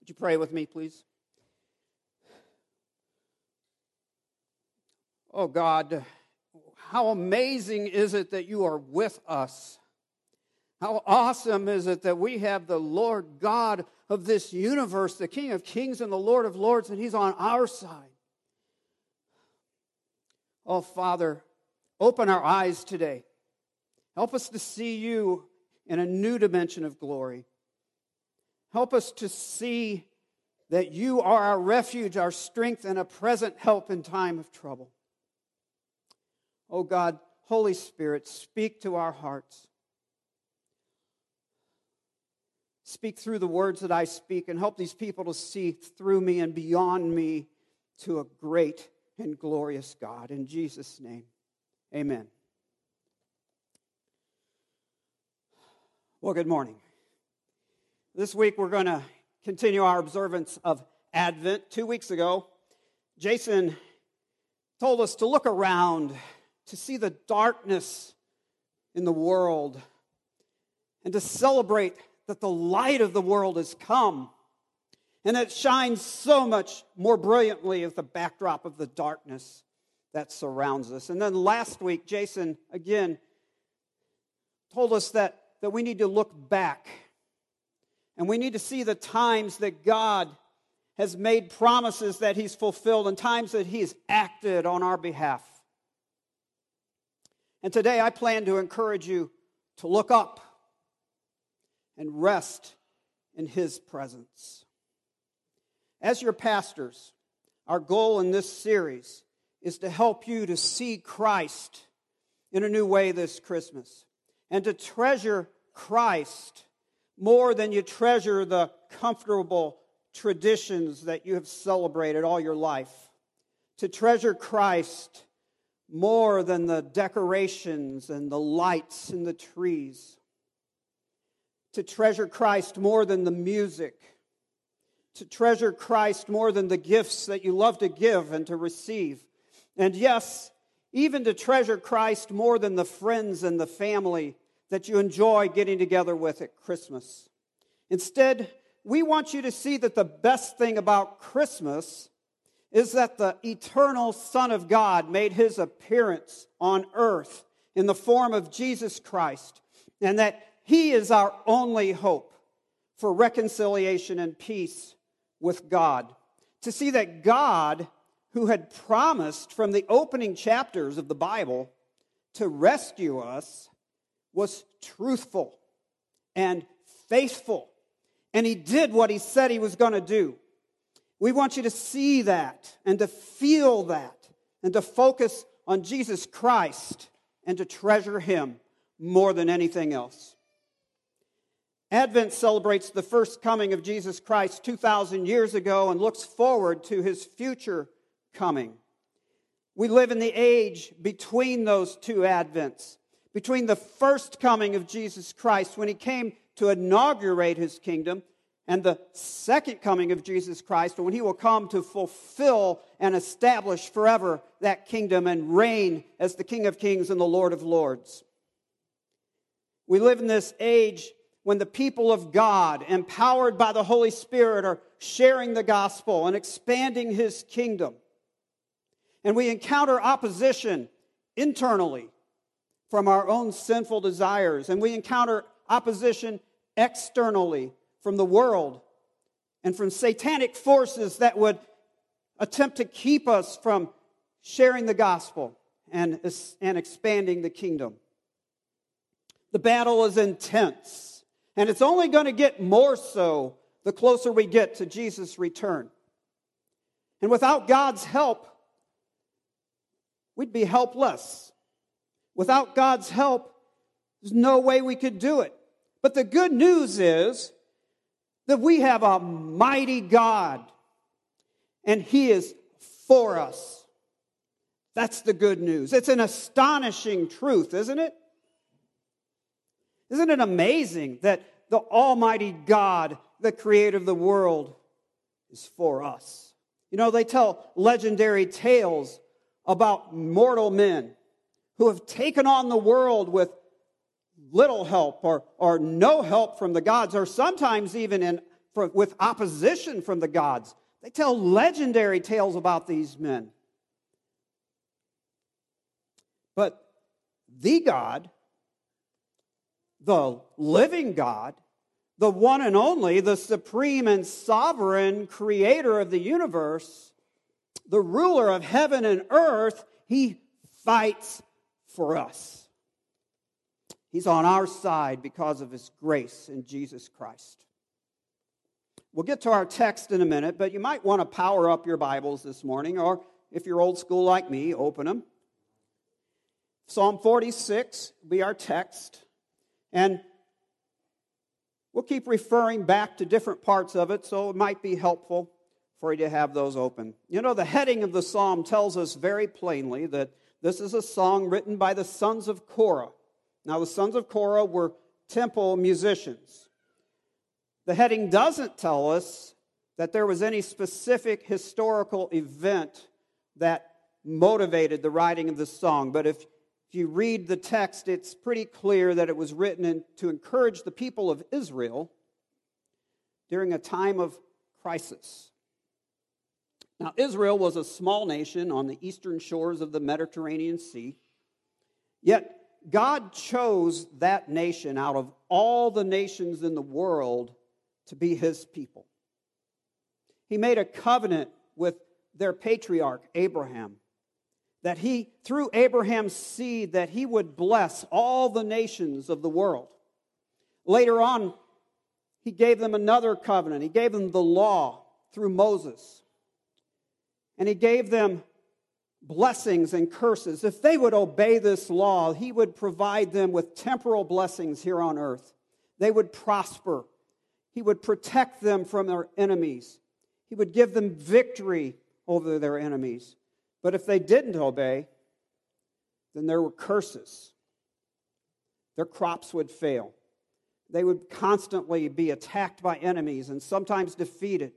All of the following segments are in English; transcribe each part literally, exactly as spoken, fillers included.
Would you pray with me, please? Oh God, how amazing is it that you are with us? How awesome is it that we have the Lord God of this universe, the King of Kings and the Lord of Lords, and He's on our side. Oh Father, open our eyes today. Help us to see you in a new dimension of glory. Help us to see that you are our refuge, our strength, and a present help in time of trouble. Oh God, Holy Spirit, speak to our hearts. Speak through the words that I speak and help these people to see through me and beyond me to a great and glorious God. In Jesus' name, amen. Well, good morning. This week we're going to continue our observance of Advent. Two weeks ago, Jason told us to look around to see the darkness in the world and to celebrate that the light of the world has come and it shines so much more brilliantly as the backdrop of the darkness that surrounds us. And then last week, Jason again told us that, that we need to look back. And we need to see the times that God has made promises that He's fulfilled and times that He's acted on our behalf. And today I plan to encourage you to look up and rest in His presence. As your pastors, our goal in this series is to help you to see Christ in a new way this Christmas and to treasure Christ more than you treasure the comfortable traditions that you have celebrated all your life. To treasure Christ more than the decorations and the lights and the trees. To treasure Christ more than the music. To treasure Christ more than the gifts that you love to give and to receive. And yes, even to treasure Christ more than the friends and the family that you enjoy getting together with at Christmas. Instead, we want you to see that the best thing about Christmas is that the eternal Son of God made His appearance on earth in the form of Jesus Christ, and that He is our only hope for reconciliation and peace with God. To see that God, who had promised from the opening chapters of the Bible to rescue us, was truthful and faithful. And He did what He said He was going to do. We want you to see that and to feel that and to focus on Jesus Christ and to treasure Him more than anything else. Advent celebrates the first coming of Jesus Christ two thousand years ago and looks forward to His future coming. We live in the age between those two Advents. Between the first coming of Jesus Christ, when He came to inaugurate His kingdom, and the second coming of Jesus Christ, when He will come to fulfill and establish forever that kingdom and reign as the King of Kings and the Lord of Lords. We live in this age when the people of God, empowered by the Holy Spirit, are sharing the gospel and expanding His kingdom. And we encounter opposition internally from our own sinful desires. And we encounter opposition externally from the world and from satanic forces that would attempt to keep us from sharing the gospel and, and expanding the kingdom. The battle is intense, and it's only going to get more so the closer we get to Jesus' return. And without God's help, we'd be helpless. Without God's help, there's no way we could do it. But the good news is that we have a mighty God, and He is for us. That's the good news. It's an astonishing truth, isn't it? Isn't it amazing that the Almighty God, the Creator of the world, is for us? You know, they tell legendary tales about mortal men who have taken on the world with little help or, or no help from the gods, or sometimes even in for, with opposition from the gods. They tell legendary tales about these men. But the God, the living God, the one and only, the supreme and sovereign creator of the universe, the ruler of heaven and earth, he fights for us. He's on our side because of his grace in Jesus Christ. We'll get to our text in a minute, but you might want to power up your Bibles this morning, or if you're old school like me, open them. Psalm forty-six will be our text, and we'll keep referring back to different parts of it, so it might be helpful for you to have those open. You know, the heading of the psalm tells us very plainly that this is a song written by the sons of Korah. Now, the sons of Korah were temple musicians. The heading doesn't tell us that there was any specific historical event that motivated the writing of the song, but if If you read the text, it's pretty clear that it was written in, to encourage the people of Israel during a time of crisis. Now, Israel was a small nation on the eastern shores of the Mediterranean Sea, yet God chose that nation out of all the nations in the world to be his people. He made a covenant with their patriarch, Abraham, that he, through Abraham's seed, that he would bless all the nations of the world. Later on, he gave them another covenant. He gave them the law through Moses. And he gave them blessings and curses. If they would obey this law, he would provide them with temporal blessings here on earth. They would prosper. He would protect them from their enemies. He would give them victory over their enemies. But if they didn't obey, then there were curses. Their crops would fail. They would constantly be attacked by enemies and sometimes defeated.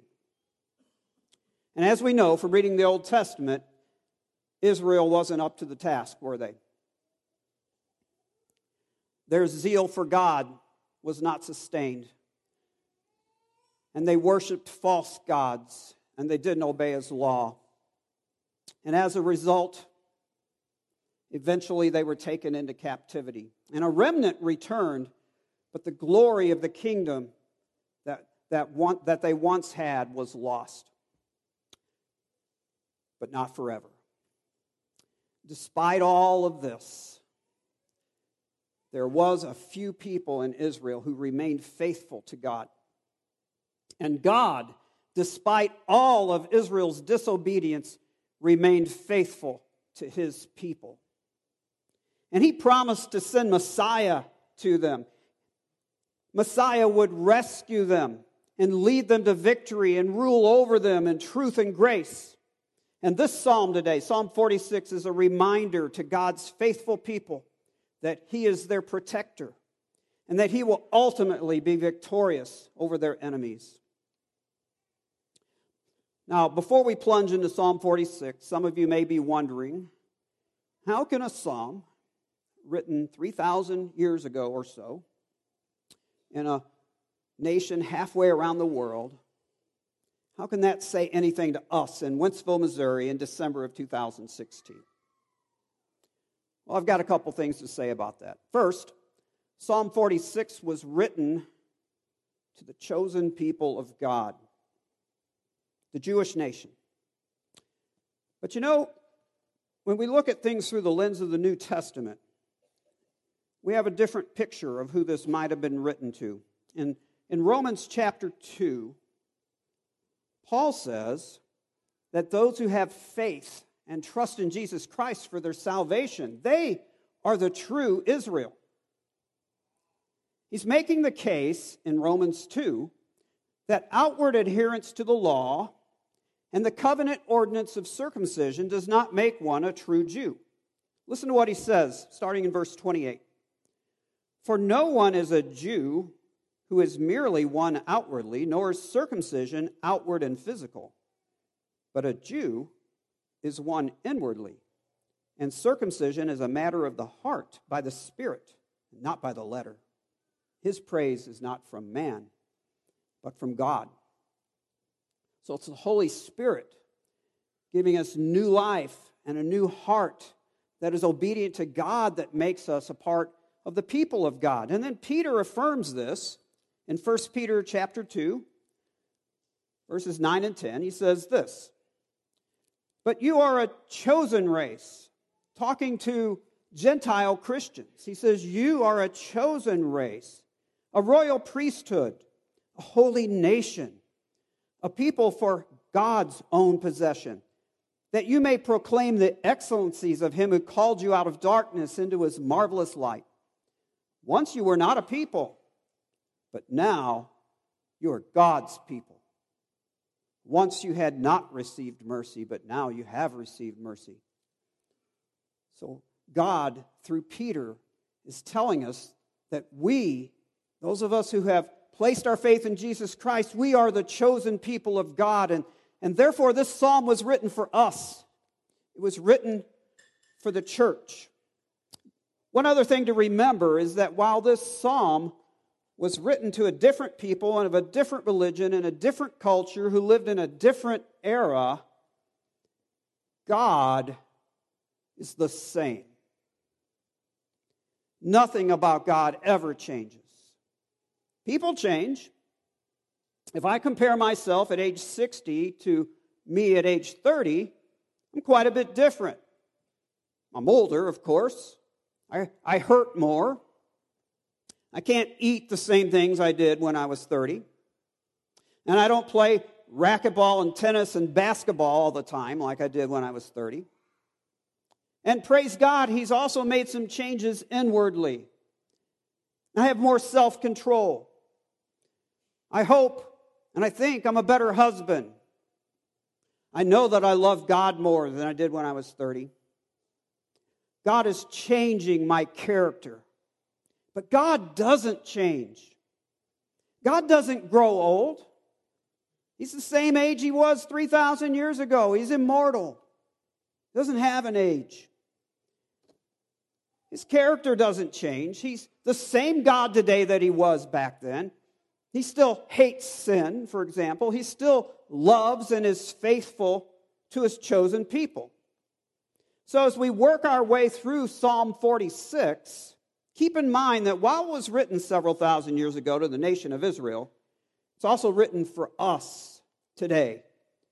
And as we know from reading the Old Testament, Israel wasn't up to the task, were they? Their zeal for God was not sustained. And they worshiped false gods, and they didn't obey his law. And as a result, eventually they were taken into captivity. And a remnant returned, but the glory of the kingdom that, that, one, that they once had was lost. But not forever. Despite all of this, there was a few people in Israel who remained faithful to God. And God, despite all of Israel's disobedience, remained faithful to his people. And he promised to send Messiah to them. Messiah would rescue them and lead them to victory and rule over them in truth and grace. And this psalm today, Psalm forty-six, is a reminder to God's faithful people that he is their protector and that he will ultimately be victorious over their enemies. Now, before we plunge into Psalm forty-six, some of you may be wondering, how can a psalm written three thousand years ago or so in a nation halfway around the world, how can that say anything to us in Wentzville, Missouri in December of two thousand sixteen? Well, I've got a couple things to say about that. First, Psalm forty-six was written to the chosen people of God, the Jewish nation. But you know, when we look at things through the lens of the New Testament, we have a different picture of who this might have been written to. In, in Romans chapter two, Paul says that those who have faith and trust in Jesus Christ for their salvation, they are the true Israel. He's making the case in Romans two that outward adherence to the law and the covenant ordinance of circumcision does not make one a true Jew. Listen to what he says, starting in verse twenty-eight. For no one is a Jew who is merely one outwardly, nor is circumcision outward and physical. But a Jew is one inwardly, and circumcision is a matter of the heart, by the Spirit, not by the letter. His praise is not from man, but from God. So it's the Holy Spirit giving us new life and a new heart that is obedient to God that makes us a part of the people of God. And then Peter affirms this in First Peter chapter two, verses nine and ten. He says this, "But you are a chosen race," talking to Gentile Christians. He says, "You are a chosen race, a royal priesthood, a holy nation, a people for God's own possession, that you may proclaim the excellencies of him who called you out of darkness into his marvelous light. Once you were not a people, but now you are God's people. Once you had not received mercy, but now you have received mercy." So God, through Peter, is telling us that we, those of us who have placed our faith in Jesus Christ, we are the chosen people of God. And, and therefore, this psalm was written for us. It was written for the church. One other thing to remember is that while this psalm was written to a different people and of a different religion and a different culture who lived in a different era, God is the same. Nothing about God ever changes. People change. If I compare myself at age sixty to me at age thirty, I'm quite a bit different. I'm older, of course. I, I hurt more. I can't eat the same things I did when I was thirty. And I don't play racquetball and tennis and basketball all the time like I did when I was thirty. And praise God, He's also made some changes inwardly. I have more self-control. I hope and I think I'm a better husband. I know that I love God more than I did when I was thirty. God is changing my character. But God doesn't change. God doesn't grow old. He's the same age He was three thousand years ago. He's immortal. He doesn't have an age. His character doesn't change. He's the same God today that He was back then. He still hates sin, for example. He still loves and is faithful to His chosen people. So as we work our way through Psalm forty-six, keep in mind that while it was written several thousand years ago to the nation of Israel, it's also written for us today.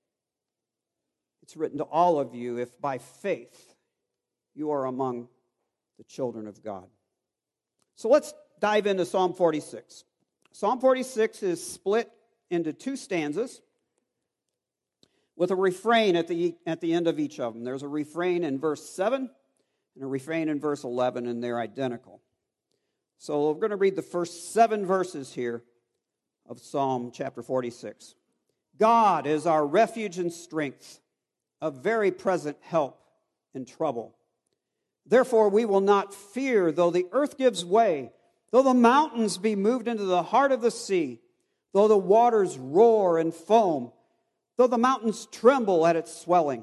It's written to all of you if by faith you are among the children of God. So let's dive into Psalm forty-six. Psalm forty-six is split into two stanzas with a refrain at the, at the end of each of them. There's a refrain in verse seven and a refrain in verse eleven, and they're identical. So we're going to read the first seven verses here of Psalm chapter forty-six. God is our refuge and strength, a very present help in trouble. Therefore we will not fear, though the earth gives way, though the mountains be moved into the heart of the sea, though the waters roar and foam, though the mountains tremble at its swelling.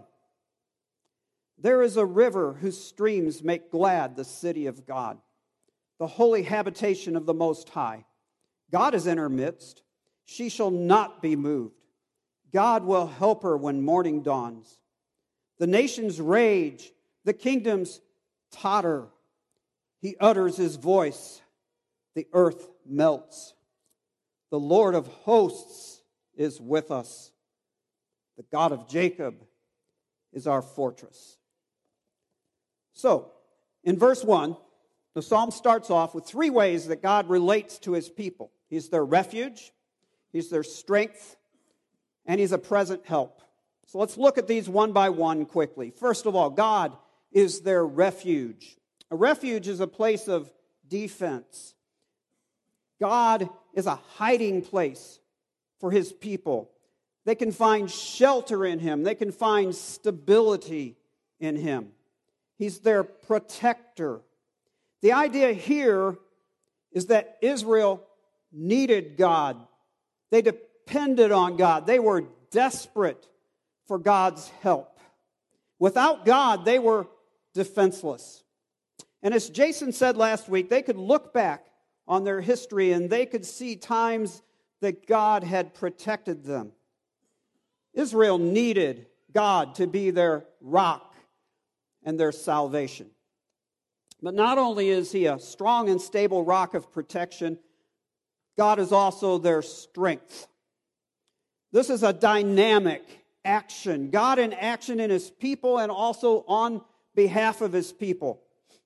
There is a river whose streams make glad the city of God, the holy habitation of the Most High. God is in her midst. She shall not be moved. God will help her when morning dawns. The nations rage, the kingdoms totter. He utters His voice. The earth melts. The Lord of hosts is with us. The God of Jacob is our fortress. So, in verse one, the psalm starts off with three ways that God relates to His people. He's their refuge, He's their strength, and He's a present help. So let's look at these one by one quickly. First of all, God is their refuge. A refuge is a place of defense. God is a hiding place for His people. They can find shelter in Him. They can find stability in Him. He's their protector. The idea here is that Israel needed God. They depended on God. They were desperate for God's help. Without God, they were defenseless. And as Jason said last week, they could look back on their history and they could see times that God had protected them. Israel needed God to be their rock and their salvation. But not only is he a strong and stable rock of protection, God is also their strength. This is a dynamic action. God in action in his people and also on behalf of his people.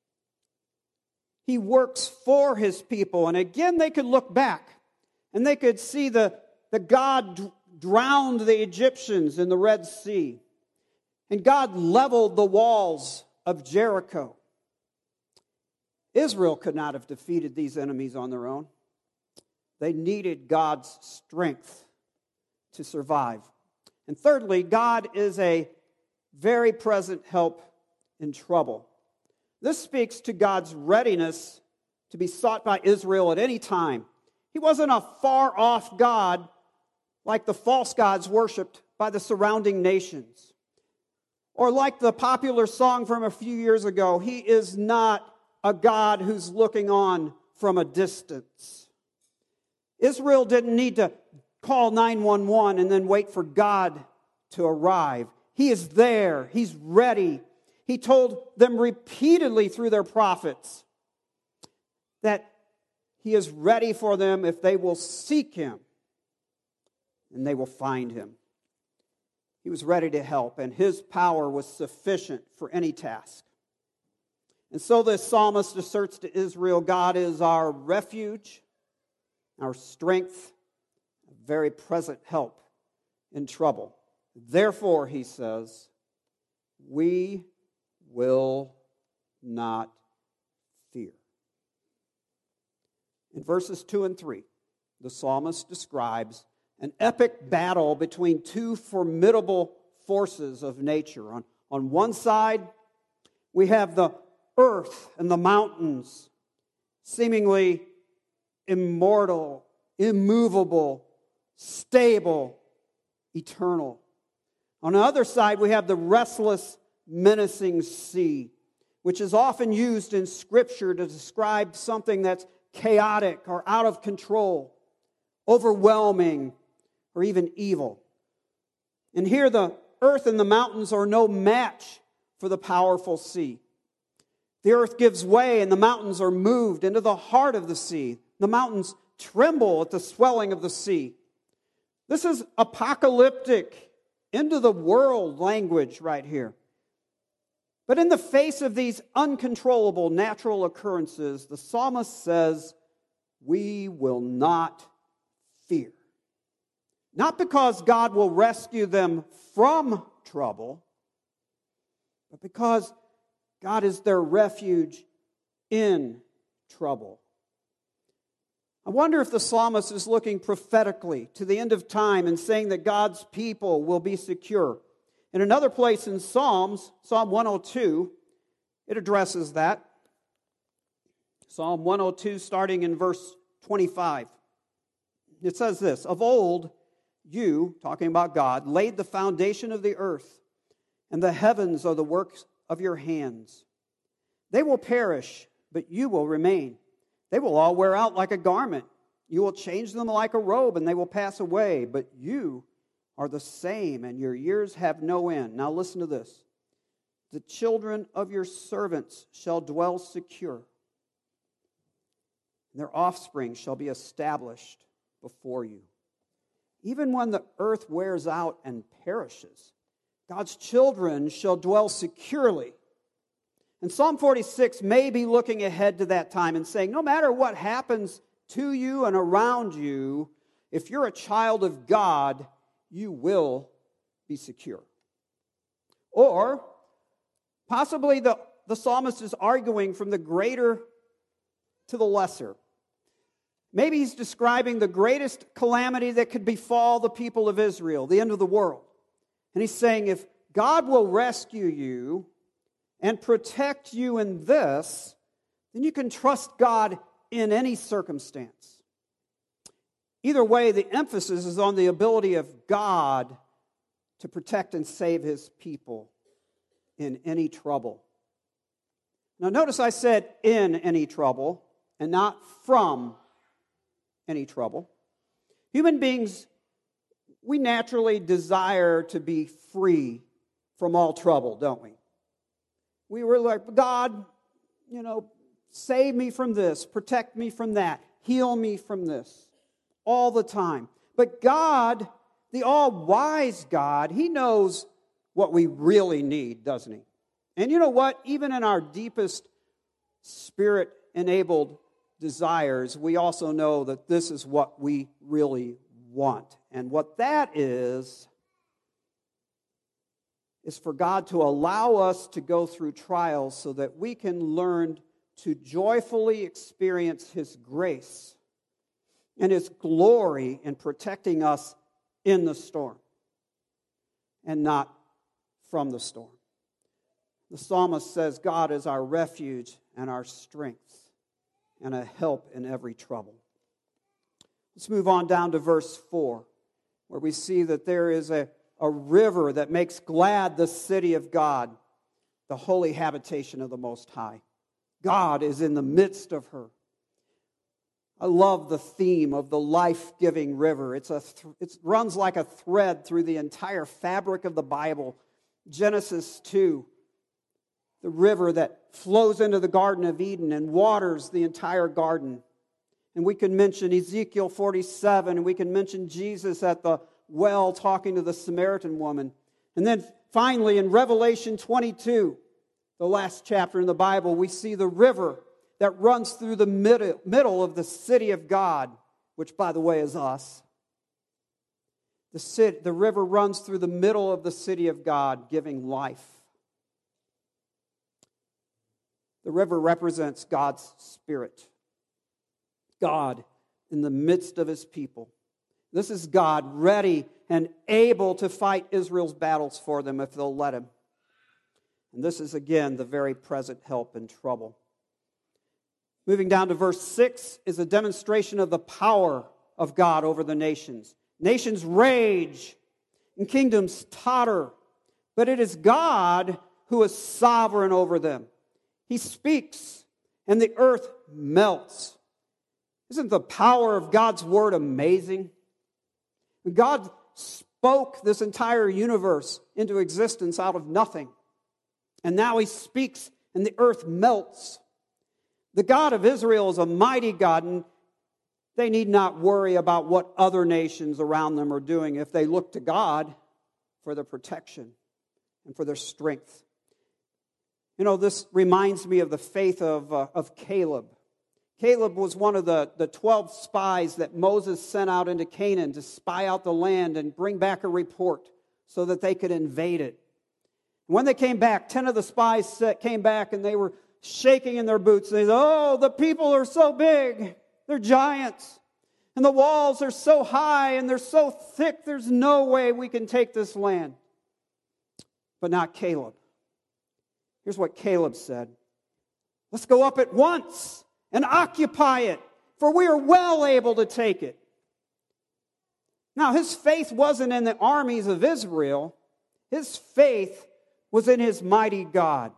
He works for his people. And again, they could look back and they could see the, the God drowned the Egyptians in the Red Sea. And God leveled the walls of Jericho. Israel could not have defeated these enemies on their own. They needed God's strength to survive. And thirdly, God is a very present help in trouble. This speaks to God's readiness to be sought by Israel at any time. He wasn't a far-off God like the false gods worshipped by the surrounding nations. Or like the popular song from a few years ago, he is not a God who's looking on from a distance. Israel didn't need to call nine one one and then wait for God to arrive. He is there. He's ready. He told them repeatedly through their prophets that he is ready for them if they will seek him, and they will find him. He was ready to help, and his power was sufficient for any task. And so this psalmist asserts to Israel, God is our refuge, our strength, a very present help in trouble. Therefore, he says, we will not fear. In verses two and three, the psalmist describes an epic battle between two formidable forces of nature. On, on one side, we have the earth and the mountains, seemingly immortal, immovable, stable, eternal. On the other side, we have the restless, menacing sea, which is often used in Scripture to describe something that's chaotic or out of control, overwhelming, or even evil. And here the earth and the mountains are no match for the powerful sea. The earth gives way and the mountains are moved into the heart of the sea. The mountains tremble at the swelling of the sea. This is apocalyptic, end of the world language right here. But in the face of these uncontrollable natural occurrences, the psalmist says, we will not fear. Not because God will rescue them from trouble, but because God is their refuge in trouble. I wonder if the psalmist is looking prophetically to the end of time and saying that God's people will be secure. In another place in Psalms, Psalm one oh two, it addresses that. Psalm one oh two, starting in verse twenty-five. It says this, of old, you, talking about God, laid the foundation of the earth, and the heavens are the works of your hands. They will perish, but you will remain. They will all wear out like a garment. You will change them like a robe, and they will pass away. But you are the same, and your years have no end. Now listen to this. The children of your servants shall dwell secure, and their offspring shall be established before you. Even when the earth wears out and perishes, God's children shall dwell securely. And Psalm forty-six may be looking ahead to that time and saying, no matter what happens to you and around you, if you're a child of God, you will be secure. Or possibly the, the psalmist is arguing from the greater to the lesser. Maybe he's describing the greatest calamity that could befall the people of Israel, the end of the world. And he's saying, if God will rescue you and protect you in this, then you can trust God in any circumstance. Either way, the emphasis is on the ability of God to protect and save his people in any trouble. Now notice I said in any trouble and not from any trouble. Human beings, we naturally desire to be free from all trouble, don't we? We were like, God, you know, save me from this, protect me from that, heal me from this, all the time. But God, the all-wise God, He knows what we really need, doesn't He? And you know what? Even in our deepest Spirit-enabled desires, we also know that this is what we really want. And what that is, is for God to allow us to go through trials so that we can learn to joyfully experience His grace and His glory in protecting us in the storm and not from the storm. The psalmist says, God is our refuge and our strength and a help in every trouble. Let's move on down to verse four, where we see that there is a, a river that makes glad the city of God, the holy habitation of the Most High. God is in the midst of her. I love the theme of the life-giving river. It's a th- it runs like a thread through the entire fabric of the Bible. Genesis two, the river that flows into the Garden of Eden and waters the entire garden. And we can mention Ezekiel forty-seven, and we can mention Jesus at the well talking to the Samaritan woman. And then finally in Revelation twenty-two, the last chapter in the Bible, we see the river that runs through the middle, middle of the city of God, which, by the way, is us. The, city, the river runs through the middle of the city of God, giving life. The river represents God's Spirit. God in the midst of His people. This is God ready and able to fight Israel's battles for them if they'll let Him. And this is, again, the very present help in trouble. Moving down to verse six is a demonstration of the power of God over the nations. Nations rage and kingdoms totter, but it is God who is sovereign over them. He speaks and the earth melts. Isn't the power of God's word amazing? God spoke this entire universe into existence out of nothing. And now He speaks and the earth melts. The God of Israel is a mighty God, and they need not worry about what other nations around them are doing if they look to God for their protection and for their strength. You know, this reminds me of the faith of, uh, of Caleb. Caleb was one of the, the twelve spies that Moses sent out into Canaan to spy out the land and bring back a report so that they could invade it. When they came back, ten of the spies came back and they were shaking in their boots. They said, oh, the people are so big. They're giants. And the walls are so high and they're so thick, there's no way we can take this land. But not Caleb. Here's what Caleb said. Let's go up at once and occupy it, for we are well able to take it. Now, his faith wasn't in the armies of Israel. His faith was in his mighty God.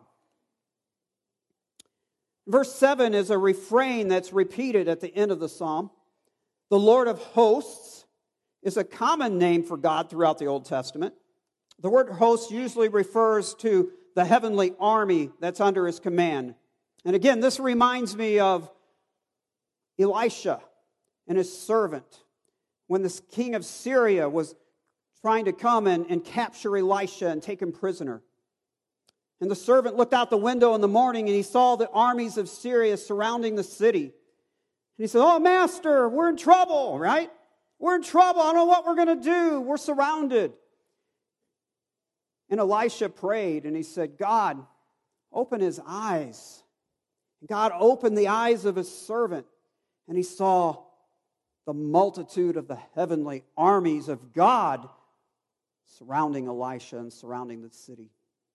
Verse seven is a refrain that's repeated at the end of the psalm. The Lord of hosts is a common name for God throughout the Old Testament. The word host usually refers to the heavenly army that's under His command. And again, this reminds me of Elisha and his servant when the king of Syria was trying to come and, and capture Elisha and take him prisoner. And the servant looked out the window in the morning and he saw the armies of Syria surrounding the city. And he said, oh, master, we're in trouble, right? We're in trouble. I don't know what we're going to do. We're surrounded. And Elisha prayed and he said, God, open his eyes. God opened the eyes of his servant and he saw the multitude of the heavenly armies of God surrounding Elisha and surrounding the city.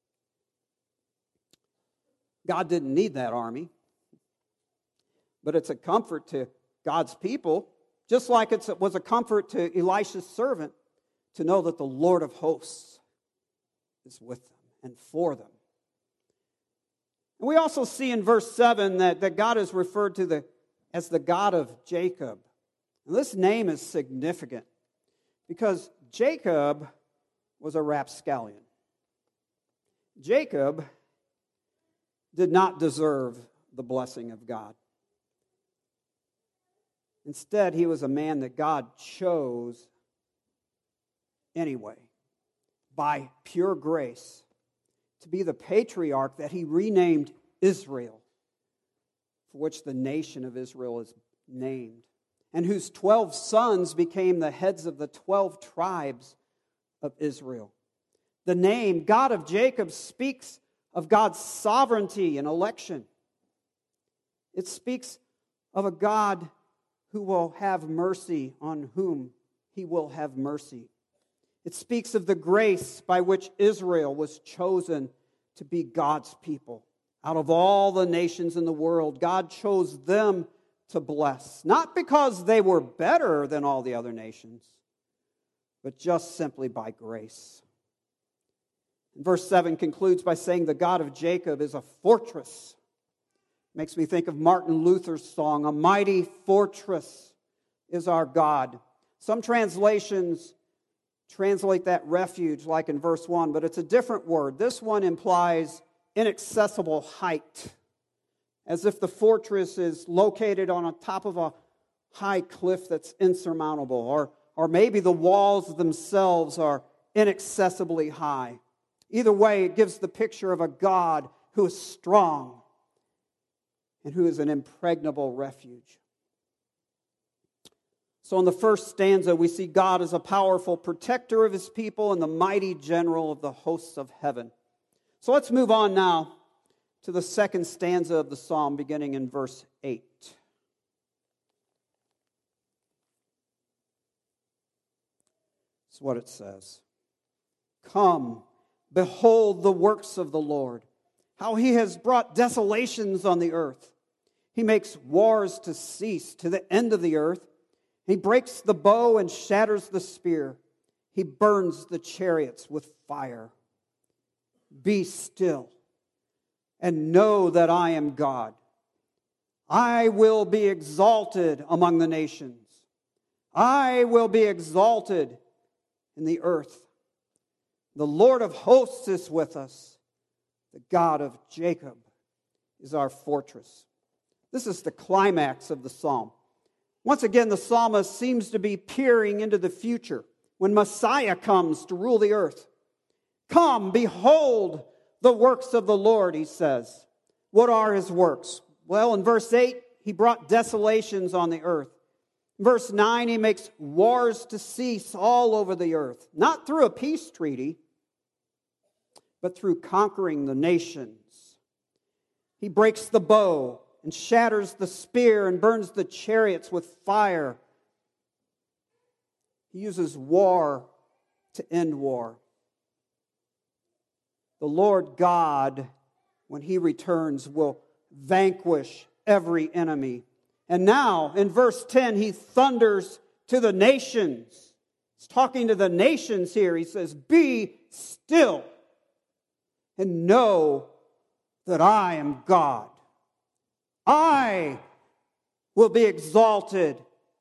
God didn't need that army, but it's a comfort to God's people, just like it was a comfort to Elisha's servant to know that the Lord of hosts is with them and for them. And we also see in verse seven that, that God is referred to the, as the God of Jacob. And this name is significant because Jacob was a rapscallion. Jacob did not deserve the blessing of God. Instead, he was a man that God chose anyway, by pure grace, to be the patriarch that he renamed Israel, for which the nation of Israel is named, and whose twelve sons became the heads of the twelve tribes of Israel. The name God of Jacob speaks of God's sovereignty and election. It speaks of a God who will have mercy on whom he will have mercy. It speaks of the grace by which Israel was chosen to be God's people. Out of all the nations in the world, God chose them to bless, not because they were better than all the other nations, but just simply by grace. Verse seven concludes by saying the God of Jacob is a fortress. Makes me think of Martin Luther's song, "A mighty fortress is our God." Some translations translate that refuge like in verse one, but it's a different word. This one implies inaccessible height, as if the fortress is located on the top of a high cliff that's insurmountable, or, or maybe the walls themselves are inaccessibly high. Either way, it gives the picture of a God who is strong and who is an impregnable refuge. So in the first stanza, we see God as a powerful protector of his people and the mighty general of the hosts of heaven. So let's move on now to the second stanza of the psalm, beginning in verse eight. That's what it says. "Come, behold the works of the Lord, how he has brought desolations on the earth. He makes wars to cease to the end of the earth. He breaks the bow and shatters the spear. He burns the chariots with fire. Be still and know that I am God. I will be exalted among the nations. I will be exalted in the earth. The Lord of hosts is with us. The God of Jacob is our fortress." This is the climax of the psalm. Once again, the psalmist seems to be peering into the future when Messiah comes to rule the earth. "Come, behold the works of the Lord," he says. What are his works? Well, in verse eight, he brought desolations on the earth. In verse nine, he makes wars to cease all over the earth, not through a peace treaty, but through conquering the nations. He breaks the bow and shatters the spear and burns the chariots with fire. He uses war to end war. The Lord God, when he returns, will vanquish every enemy. And now, in verse ten, he thunders to the nations. He's talking to the nations here. He says, "Be still and know that I am God. I will be exalted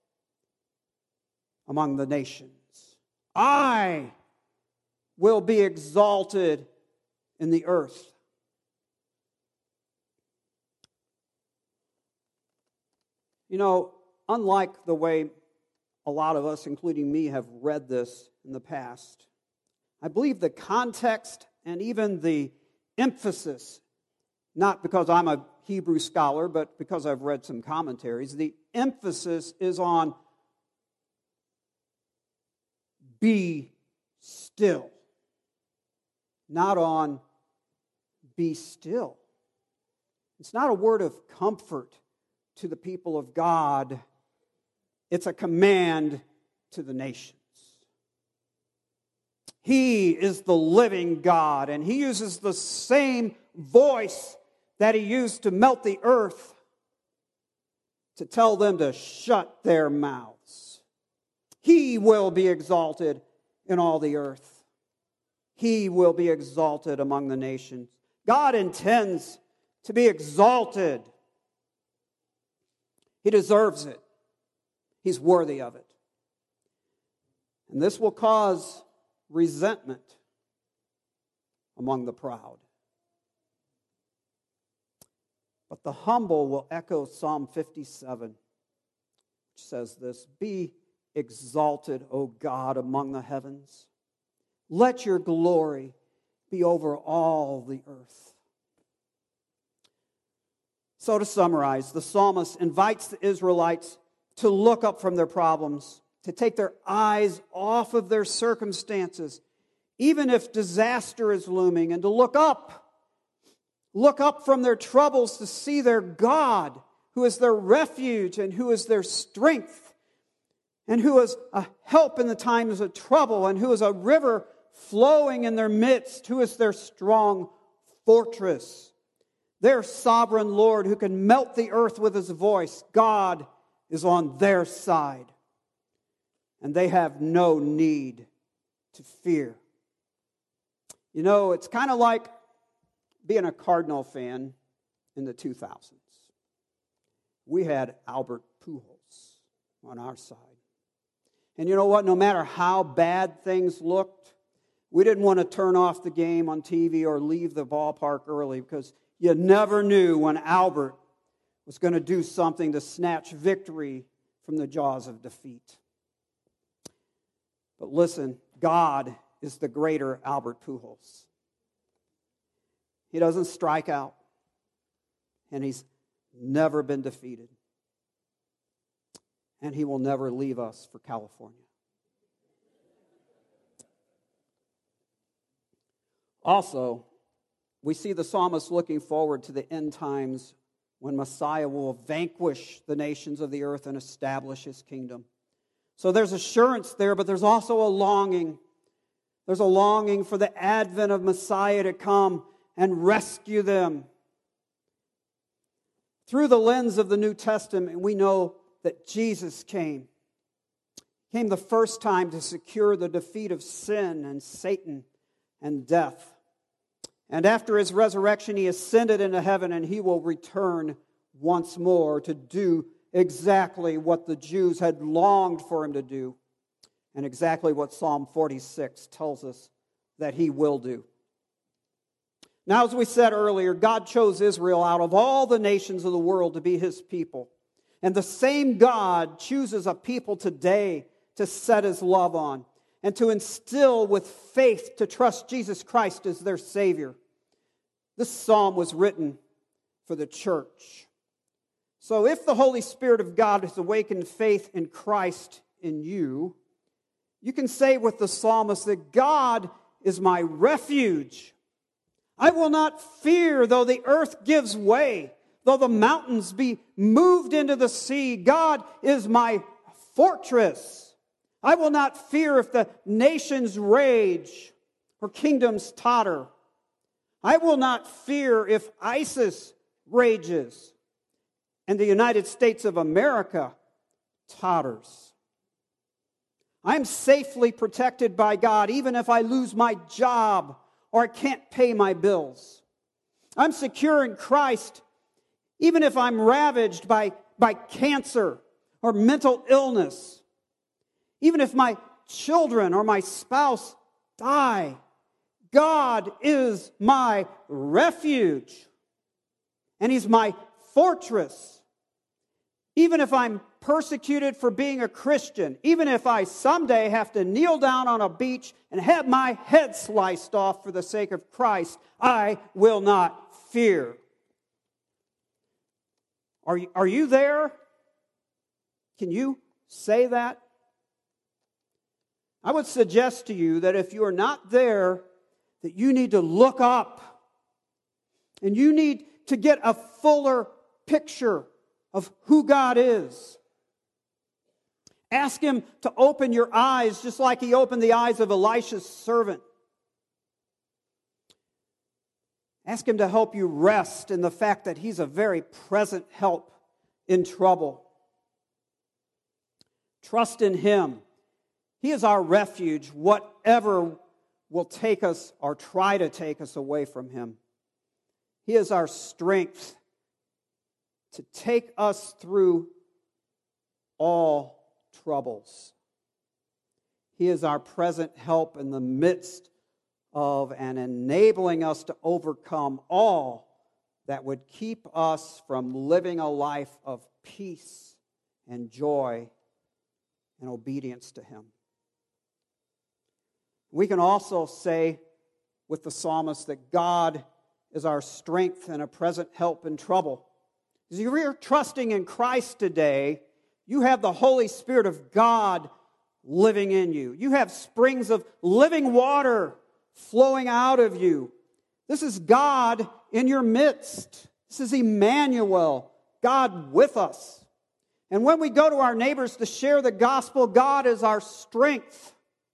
among the nations. I will be exalted in the earth." You know, unlike the way a lot of us, including me, have read this in the past, I believe the context and even the emphasis, not because I'm a Hebrew scholar, but because I've read some commentaries, the emphasis is on be still, not on be still. It's not a word of comfort to the people of God. It's a command to the nations. He is the living God, and he uses the same voice that he used to melt the earth to tell them to shut their mouths. He will be exalted in all the earth. He will be exalted among the nations. God intends to be exalted. He deserves it. He's worthy of it. And this will cause resentment among the proud. But the humble will echo Psalm fifty-seven, which says this: Be exalted, O God, among the heavens. Let your glory be over all the earth. So to summarize, the psalmist invites the Israelites to look up from their problems, to take their eyes off of their circumstances, even if disaster is looming, and to look up. Look up from their troubles to see their God, who is their refuge and who is their strength, and who is a help in the times of trouble, and who is a river flowing in their midst, who is their strong fortress. Their sovereign Lord who can melt the earth with his voice. God is on their side, and they have no need to fear. You know, it's kind of like being a Cardinal fan in the two thousands. We had Albert Pujols on our side. And you know what? No matter how bad things looked, we didn't want to turn off the game on T V or leave the ballpark early, because you never knew when Albert was going to do something to snatch victory from the jaws of defeat. But listen, God is the greater Albert Pujols. He doesn't strike out, and he's never been defeated. And he will never leave us for California. Also, we see the psalmist looking forward to the end times when Messiah will vanquish the nations of the earth and establish his kingdom. So there's assurance there, but there's also a longing. There's a longing for the advent of Messiah to come and rescue them. Through the lens of the New Testament, we know that Jesus came. Came the first time to secure the defeat of sin and Satan and death. And after his resurrection, he ascended into heaven, and he will return once more to do exactly what the Jews had longed for him to do, and exactly what Psalm forty-six tells us that he will do. Now, as we said earlier, God chose Israel out of all the nations of the world to be his people. And the same God chooses a people today to set his love on and to instill with faith to trust Jesus Christ as their Savior. This psalm was written for the church. So if the Holy Spirit of God has awakened faith in Christ in you, you can say with the psalmist that God is my refuge. I will not fear though the earth gives way, though the mountains be moved into the sea. God is my fortress. I will not fear if the nations rage or kingdoms totter. I will not fear if ISIS rages and the United States of America totters. I'm safely protected by God even if I lose my job or I can't pay my bills. I'm secure in Christ even if I'm ravaged by, by cancer or mental illness. Even if my children or my spouse die. God is my refuge. And he's my fortress. Even if I'm persecuted for being a Christian, even if I someday have to kneel down on a beach and have my head sliced off for the sake of Christ, I will not fear. Are you, are you there? Can you say that? I would suggest to you that if you are not there, that you need to look up and you need to get a fuller picture of who God is. Ask him to open your eyes just like he opened the eyes of Elisha's servant. Ask him to help you rest in the fact that he's a very present help in trouble. Trust in him. He is our refuge, whatever will take us or try to take us away from him. He is our strength to take us through all troubles. He is our present help in the midst of and enabling us to overcome all that would keep us from living a life of peace and joy and obedience to Him. We can also say with the psalmist that God is our strength and a present help in trouble. As you're trusting in Christ today, you have the Holy Spirit of God living in you. You have springs of living water flowing out of you. This is God in your midst. This is Emmanuel, God with us. And when we go to our neighbors to share the gospel, God is our strength.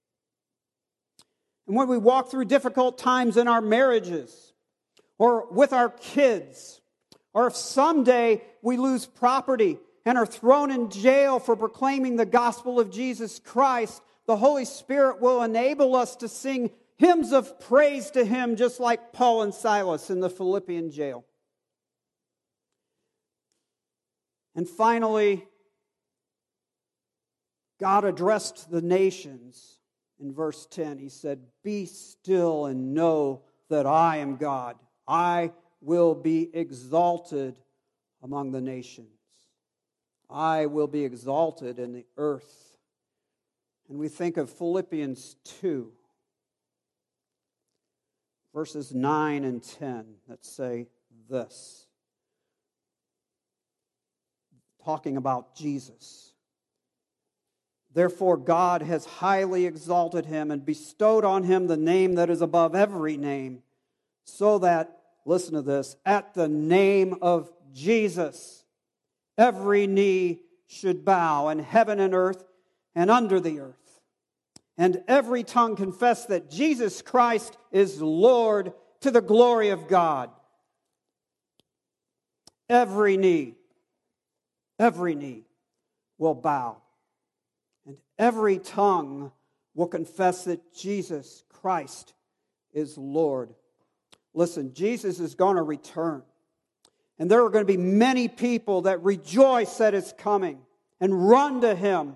And when we walk through difficult times in our marriages or with our kids, or if someday we lose property and are thrown in jail for proclaiming the gospel of Jesus Christ, the Holy Spirit will enable us to sing hymns of praise to Him, just like Paul and Silas in the Philippian jail. And finally, God addressed the nations. In verse ten, He said, "Be still and know that I am God. I will be exalted among the nations. I will be exalted in the earth." And we think of Philippians two, verses nine and ten that say this, talking about Jesus. "Therefore God has highly exalted Him and bestowed on Him the name that is above every name, so that," listen to this, "at the name of Jesus, every knee should bow in heaven and earth and under the earth, and every tongue confess that Jesus Christ is Lord, to the glory of God." Every knee, every knee will bow, and every tongue will confess that Jesus Christ is Lord. Listen, Jesus is going to return. And there are going to be many people that rejoice at His coming and run to Him.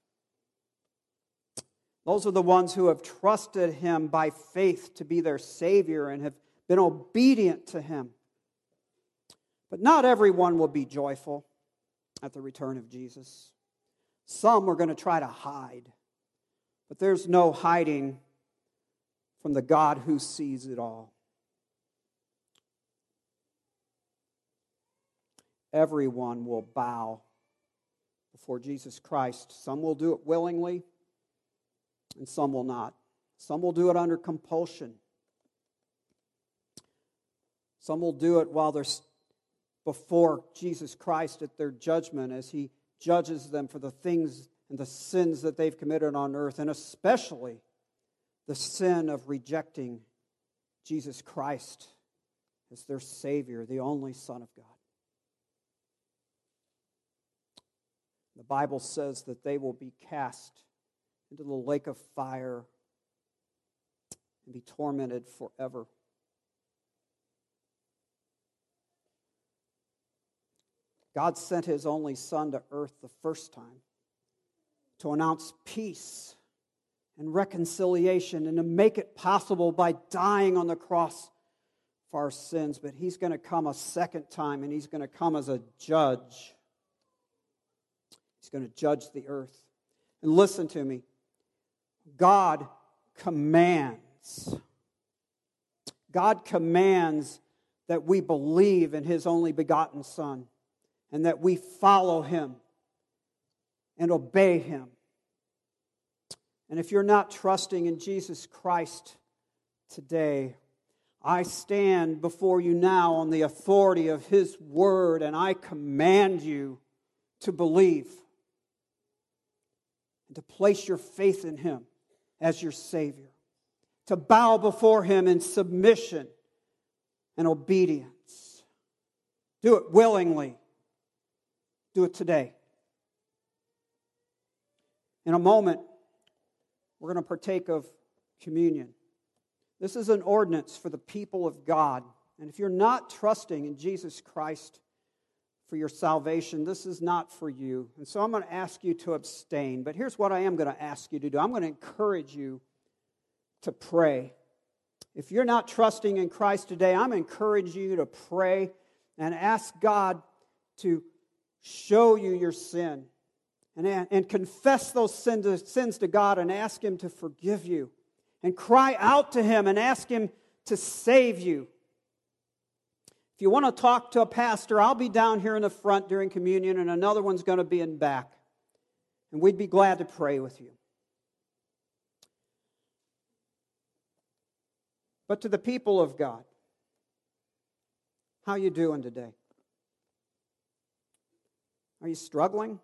Those are the ones who have trusted Him by faith to be their Savior and have been obedient to Him. But not everyone will be joyful at the return of Jesus. Some are going to try to hide. But there's no hiding from the God who sees it all. Everyone will bow before Jesus Christ. Some will do it willingly, and some will not. Some will do it under compulsion. Some will do it while they're before Jesus Christ at their judgment as He judges them for the things and the sins that they've committed on earth, and especially the sin of rejecting Jesus Christ as their Savior, the only Son of God. The Bible says that they will be cast into the lake of fire and be tormented forever. God sent His only Son to earth the first time to announce peace and reconciliation and to make it possible by dying on the cross for our sins. But He's going to come a second time, and He's going to come as a judge. He's going to judge the earth. And listen to me. God commands. God commands that we believe in His only begotten Son and that we follow Him and obey Him. And if you're not trusting in Jesus Christ today, I stand before you now on the authority of His Word, and I command you to believe and to place your faith in Him as your Savior, to bow before Him in submission and obedience. Do it willingly. Do it today. In a moment, we're going to partake of communion. This is an ordinance for the people of God. And if you're not trusting in Jesus Christ for your salvation, this is not for you. And so I'm going to ask you to abstain. But here's what I am going to ask you to do. I'm going to encourage you to pray. If you're not trusting in Christ today, I'm encouraging you to pray and ask God to show you your sin. And, and confess those sins, sins to God and ask Him to forgive you. And cry out to Him and ask Him to save you. If you want to talk to a pastor, I'll be down here in the front during communion, and another one's going to be in back. And we'd be glad to pray with you. But to the people of God, how are you doing today? Are you struggling?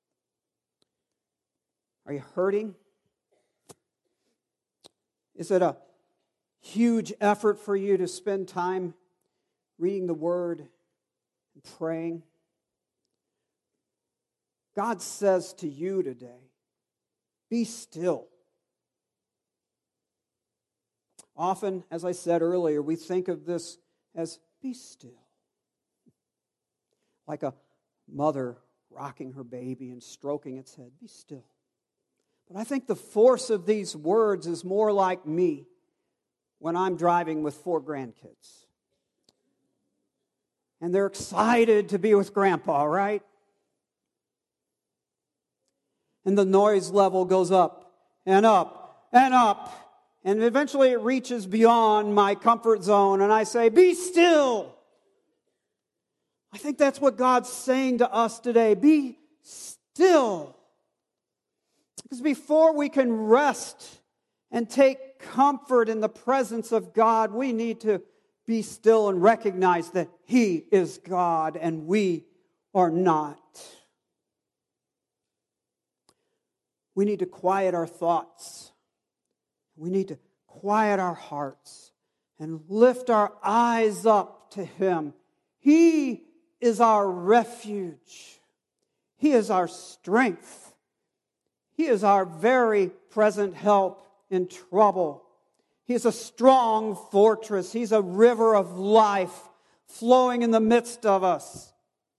Are you hurting? Is it a huge effort for you to spend time reading the Word and praying? God says to you today, be still. Often, as I said earlier, we think of this as be still. Like a mother rocking her baby and stroking its head. Be still. But I think the force of these words is more like me when I'm driving with four grandkids. And they're excited to be with Grandpa, right? And the noise level goes up and up and up. And eventually it reaches beyond my comfort zone. And I say, be still. I think that's what God's saying to us today. Be still. Because before we can rest and take comfort in the presence of God, we need to be still and recognize that He is God and we are not. We need to quiet our thoughts. We need to quiet our hearts and lift our eyes up to Him. He is our refuge. He is our strength. He is our very present help in trouble. He is a strong fortress. He's a river of life flowing in the midst of us.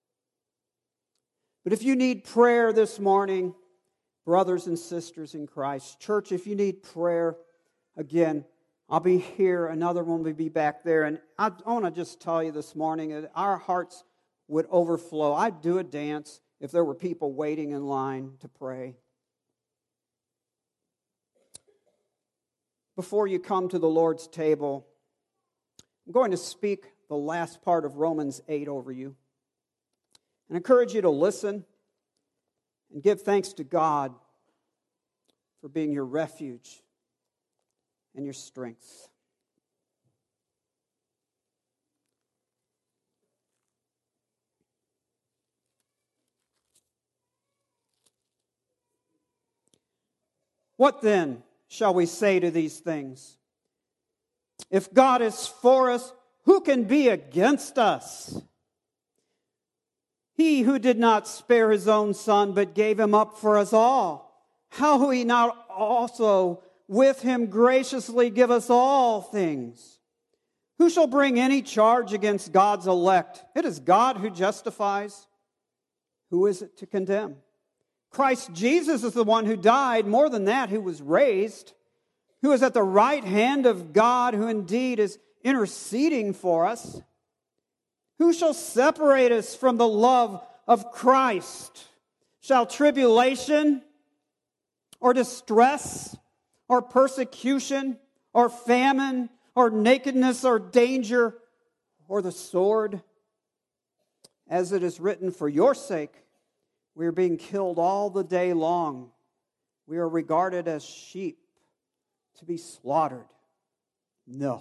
But if you need prayer this morning, brothers and sisters in Christ, church, if you need prayer, again, I'll be here. Another one will be back there. And I, I want to just tell you this morning that our hearts would overflow. I'd do a dance if there were people waiting in line to pray. Before you come to the Lord's table, I'm going to speak the last part of Romans eight over you. And I encourage you to listen and give thanks to God for being your refuge and your strength. What then shall we say to these things? If God is for us, who can be against us? He who did not spare His own Son, but gave Him up for us all, how will He not also with Him graciously give us all things? Who shall bring any charge against God's elect? It is God who justifies. Who is it to condemn? Christ Jesus is the one who died, more than that, who was raised, who is at the right hand of God, who indeed is interceding for us. Who shall separate us from the love of Christ? Shall tribulation or distress or persecution or famine or nakedness or danger or the sword? As it is written, for your sake, we are being killed all the day long. We are regarded as sheep to be slaughtered. No.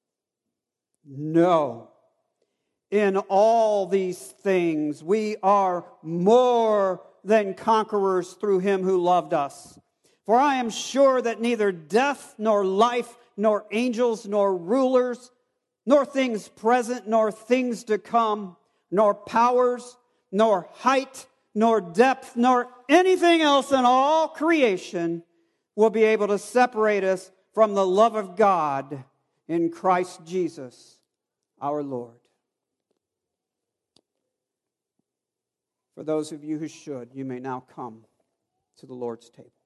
No. In all these things, we are more than conquerors through Him who loved us. For I am sure that neither death, nor life, nor angels, nor rulers, nor things present, nor things to come, nor powers, nor height, nor depth, nor anything else in all creation will be able to separate us from the love of God in Christ Jesus our Lord. For those of you who should, you may now come to the Lord's table.